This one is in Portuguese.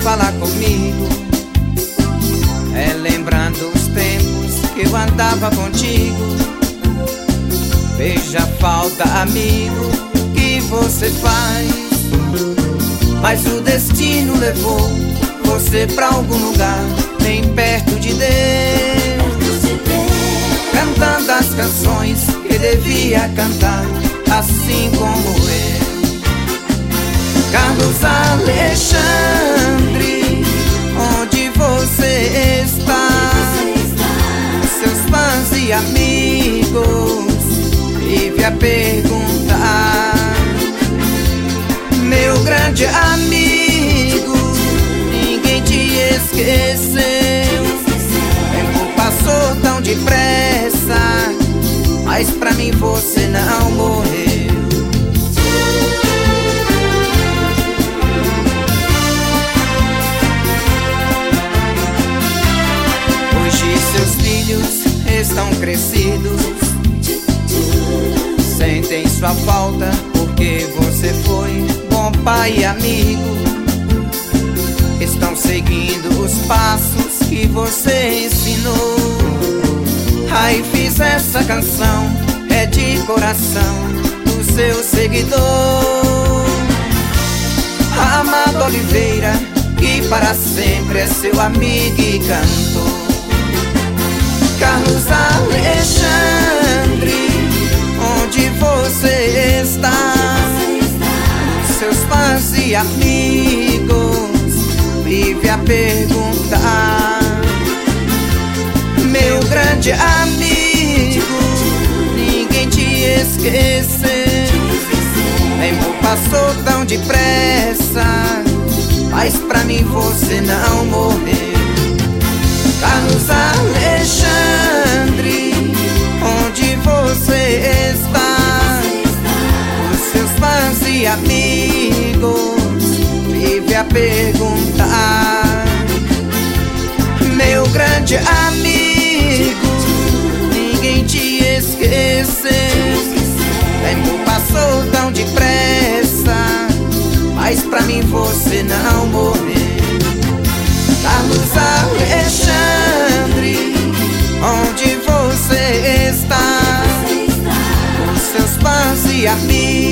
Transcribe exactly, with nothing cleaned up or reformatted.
falar comigo, é lembrando os tempos que eu andava contigo. Veja a falta, amigo, que você faz, mas o destino levou você pra algum lugar bem perto de Deus, cantando as canções que devia cantar, assim como eu. Carlos Alexandre, onde você está? Seus fãs e amigos vive a perguntar. Meu grande amigo, ninguém te esqueceu. O tempo passou tão depressa, mas pra mim você não morreu. Hoje seus filhos estão crescidos, sentem sua falta porque você foi bom pai e amigo. Estão seguindo os passos que você ensinou. Aí fiz essa canção, é de coração do seu seguidor Amado Oliveira, que para sempre é seu amigo e cantor. Carlos Alexandre, onde você está? Seus fãs e amigos vive a perguntar. Meu grande amigo, ninguém te esqueceu. O tempo passou tão depressa, mas pra mim você não morreu. Carlos Alexandre, onde você está? Os seus fãs e amigos vive a perguntar. Meu grande amigo, ninguém te esqueceu. O tempo passou tão depressa, mas pra mim você não morreu. Carlos Alexandre, onde você está? Os seus fãs e amigos